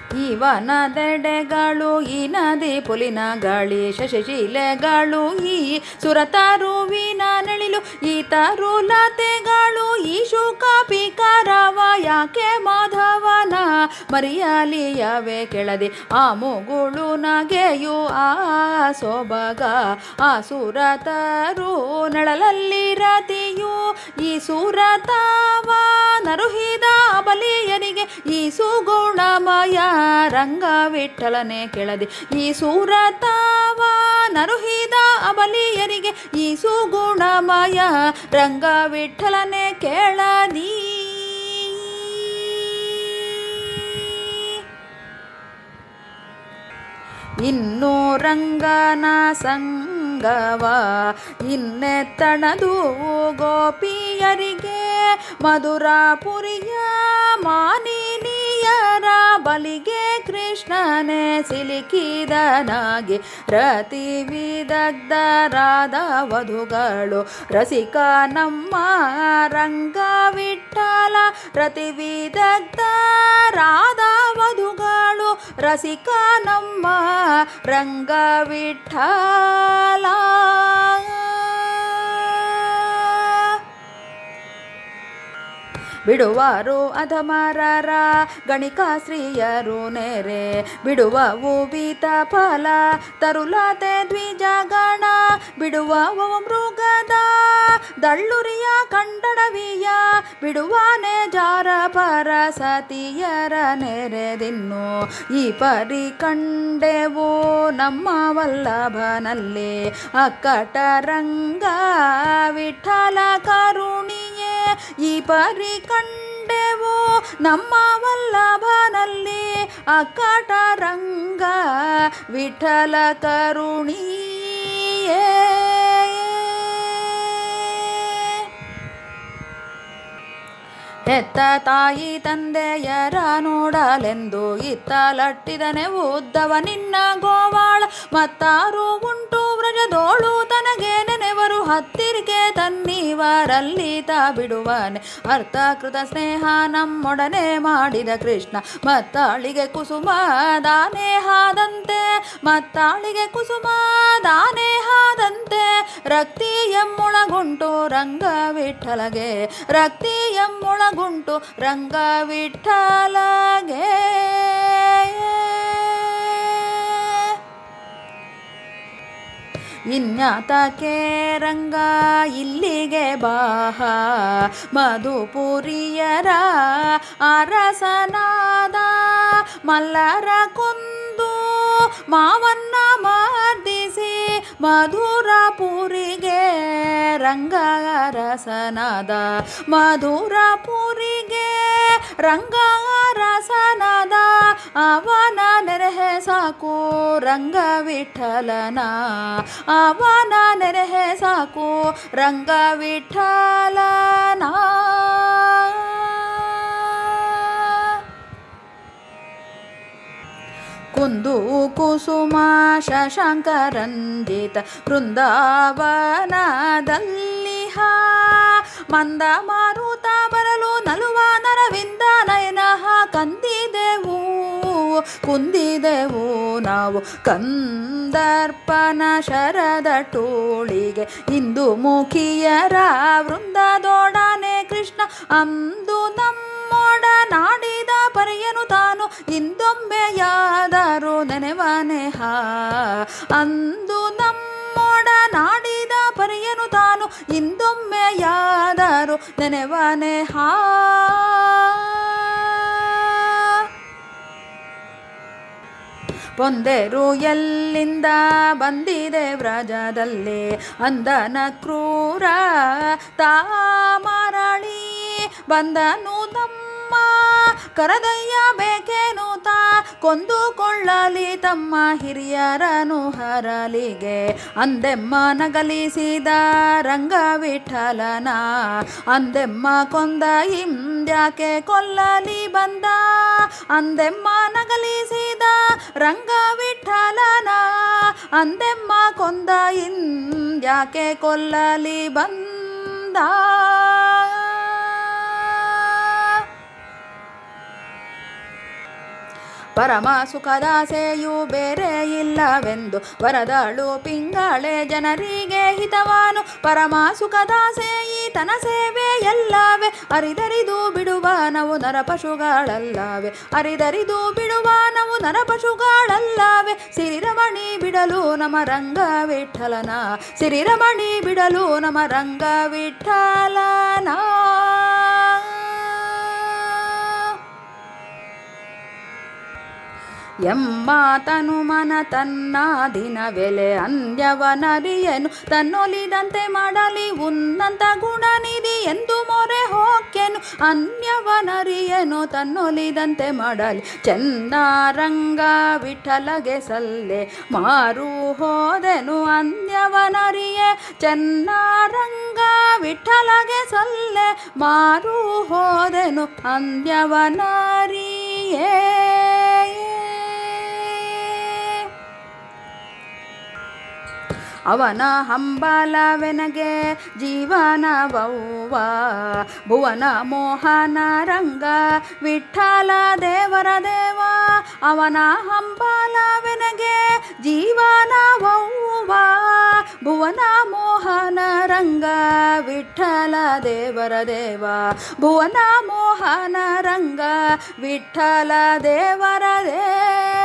ಇವನದೆಡೆಗಳು ಈ ನದಿ ಪುಲಿನ ಗಾಳಿ ಶಶಿಶಿಲೆಗಳು ಈ ಸುರತರುವಿನ ನೆಳಿಲು ಈ ತರುಲತೆಗಳು ಈ ಶುಕ ಪಿಕರವ ಯಾಕೆ ಮಾಧವನ ಮರಿಯಲಿಯವೆ ಕೆಳದಿ ಆ ಮುಗುಳು ನಗೆಯು ಆ ಸೊಬಗ ಆ ಸುರತರು ನೆಳಲಲ್ಲಿ ರತಿಯು ಈ ಸುರತವ ನರುಹಿದ ಬಲಿಯರಿಗೆ ಈ ಸುಗುಣಮಯ ರಂಗ ವಿಠಲನೆ ಕೆಳದಿ ಈ ಸುರತವ ನರುಹಿದ ಅಬಲಿಯರಿಗೆ ಈ ಸುಗುಣಮಯ ರಂಗ ವಿಠಲನೆ ಕೆಳದಿ. ಇನ್ನು ರಂಗನ ಸಂಗವ ಇನ್ನೆತ್ತಣದು ಗೋಪಿಯರಿಗೆ ಮಧುರಾಪುರಿಯ ಮಾನಿನಿಯರ ಬಲಿಗೆ ಕೃಷ್ಣನೇ ಸಿಲುಕಿದನಾಗಿ ರತಿ ವಿದಗ್ಧರಾದ ವಧುಗಳು ರಸಿಕ ನಮ್ಮ ರಂಗ ವಿಠಲ ರತಿ ವಿದಗ್ಧರಾದ ವಧುಗಳು ರಸಿಕ ನಮ್ಮ ರಂಗ ವಿಠಲ. ಬಿಡುವರು ಅಧಮರರ ಗಣಿಕಾಶ್ರೀಯರು ನೆರೆ ಬಿಡುವವು ಬೀತ ಫಲ ತರುಲತೆ ದ್ವಿಜಗಣ ಬಿಡುವವು ಮೃಗದ ದಳ್ಳುರಿಯ ಕಂಡಡವಿಯ ಬಿಡುವಾನೆ ಜಾರ ಪರ ಸತಿಯರ ನೆರೆದಿನ್ನು ಈ ಪರಿ ಕಂಡೆವು ನಮ್ಮ ವಲ್ಲಭನಲ್ಲಿ ಅಕ್ಕಟ ರಂಗ ವಿಠಲ ಕರುಣಿಯೇ ಈ ಪರಿ ಕಂಡೆವು ನಮ್ಮ ವಲ್ಲಭನಲ್ಲಿ ಅಕ್ಕಟ ರಂಗ ವಿಠಲ ಕರುಣಿಯೇ. ಹೆತ್ತ ತಾಯಿ ತಂದೆಯರ ನೋಡಲೆಂದು ಇತ್ತಲಟ್ಟಿದನೆ ಉದ್ದವ ನಿನ್ನ ಗೋವಾಳ ಮತ್ತಾರು ಉಂಟು ವ್ರಜದೋಳು ತನಗೆ ನೆನೆವರು ಹತ್ತಿರಿಗೆ ತನ್ನಿವರಲ್ಲಿತ ಬಿಡುವನೆ ಅರ್ಥಕೃತ ಸ್ನೇಹ ನಮ್ಮೊಡನೆ ಮಾಡಿದ ಕೃಷ್ಣ ಮತ್ತಾಳಿಗೆ ಕುಸುಮ ದಾನೇಹಾದಂತೆ ಮತ್ತಾಳಿಗೆ ಕುಸುಮ ದಾನೇಹಾದಂತೆ ರಕ್ತಿ ಎಮ್ಮೊಳಗುಂಟು ರಂಗ ವಿಠಲಗೆ ರಕ್ತಿ ಎಮ್ಮೊಳಗುಂಟು ರಂಗ ವಿಠಲಗೆ. ಇನ್ಯಾತಕ್ಕೆ ರಂಗ ಇಲ್ಲಿಗೆ ಬಾಹ ಮಧುಪುರಿಯರ ಅರಸನಾದ ಮಲ್ಲರ ಕೊಂದು ಮಾವನ್ನ ಮರ್ದಿಸಿ ಮಧುರಪುರಿಗೆ ರಂಗ ಅರಸನಾದ ಮಧುರಪುರಿಗೆ ರಂಗ ಅರಸನಾದ ಅವನ ನೆರೆಹೆ ಸಾಕು ರಂಗ ವಿಠಲನ ಅವನ ನೆರೆಹೆ ಸಾಕು ರಂಗ ವಿಠಲನ. ಕುಂದು ಕುಸುಮ ಶಶಾಂಕರಂಜಿತ ಬೃಂದಾವನದಲ್ಲಿಹ ಮಂದ ಮಾರುತ ಬರಲು ನಲುವ ನರವಿಂದ ನಯನ ಕಂದಿದೆವು ಕುಂದಿದೆವು ನಾವು ಕಂದರ್ಪನ ಶರದ ಟೋಳಿಗೆ ಇಂದು ಮುಖಿಯರ ವೃಂದದೊಡನೆ ಕೃಷ್ಣ ಅಂದು ನಮ್ಮೊಡ ನಾಡಿದ ಪರಿಯನು ತಾನು ಇಂದೊಮ್ಮೆಯಾದರೂ ನೆನೆವನೆಹ ಅಂದು ನಮ್ಮೊಡ ನಾಡಿದ ಪರಿಯನು ತಾನು ಇಂದೊಮ್ಮೆಯಾದರೂ ನೆನೆವನೆಹ. ಪೊಂದೇರು ಎಲ್ಲಿಂದ ಬಂದಿದೆ ವ್ರಜದಲ್ಲಿ ಅಂದನ ಕ್ರೂರ ತಾಮರಳಿ ಬಂದನು ನಮ್ಮ ಕರದಯ್ಯ ಬೇಕೇನು ತಾ ಕೊಂದುಕೊಳ್ಳಲಿ ತಮ್ಮ ಹಿರಿಯರನು ಹರಲಿಗೆ ಅಂದೆಮ್ಮ ನಗಲಿಸಿದ ರಂಗ ವಿಠಲನ ಅಂದೆಮ್ಮ ಕೊಂದ ಇಂದ್ಯಾಕೆ ಕೊಲ್ಲಲಿ ಬಂದ ಅಂದೆಮ್ಮ ನಗಲಿಸಿದ ರಂಗ ವಿಠಲನ ಅಂದೆಮ್ಮ ಕೊಂದ ಇಂದ್ಯಾಕೆ ಕೊಲ್ಲಲಿ ಬಂದ. ಪರಮ ಸುಖದಾಸೆಯು ಬೇರೆ ಇಲ್ಲವೆಂದು ವರದಾಳು ಪಿಂಗಾಳೆ ಜನರಿಗೆ ಹಿತವಾನು ಪರಮ ಸುಖದಾಸೆ ಈತನ ಸೇವೆ ಎಲ್ಲವೇ ಅರಿದರಿದು ಬಿಡುವ ನಾವು ನರಪಶುಗಳಲ್ಲವೇ ಅರಿದರಿದು ಬಿಡುವ ನಾವು ನರಪಶುಗಳಲ್ಲವೇ ಸಿರಿರಮಣಿ ಬಿಡಲು ನಮ್ಮ ರಂಗ ವಿಠಲನ ಸಿರಿರಮಣಿ ಬಿಡಲು ನಮ್ಮ ರಂಗ ವಿಠಲನ ಎಂಬಾತನು ಮನ ತನ್ನ ದಿನವೆಲೆ ಅಂದ್ಯವನರಿಯನು ತನ್ನೊಲಿದಂತೆ ಮಾಡಲಿ ಉನ್ನತ ಗುಣನಿಧಿ ಎಂದು ಮೊರೆ ಹೋಕ್ಕೆನು ಅನ್ಯವನರಿಯನು ತನ್ನೊಲಿದಂತೆ ಮಾಡಲಿ ಚಂದಾರಂಗ ವಿಠಲಗೆ ಸಲ್ಲೆ ಮಾರು ಹೋದೆನು ಅನ್ಯವನರಿಯೇ ಚನ್ನಾರಂಗ ವಿಠಲಗೆ ಸಲ್ಲೆ ಮಾರು ಹೋದೆನು ಅಂದ್ಯವನರಿಯೇ ಅವನ ಹಂಬಲವೆನಗೆ ಜೀವನವವ್ವ ಭುವನ ಮೋಹನ ರಂಗ ವಿಠಲ ದೇವರ ದೇವ ಅವನ ಹಂಬಲವೆನಗೆ ಜೀವನವವ್ವ ಭುವನ ಮೋಹನ ರಂಗ ವಿಠಲ ದೇವರ ದೇವ ಭುವನ ಮೋಹನ ರಂಗ ವಿಠಲ ದೇವರ ದೇವ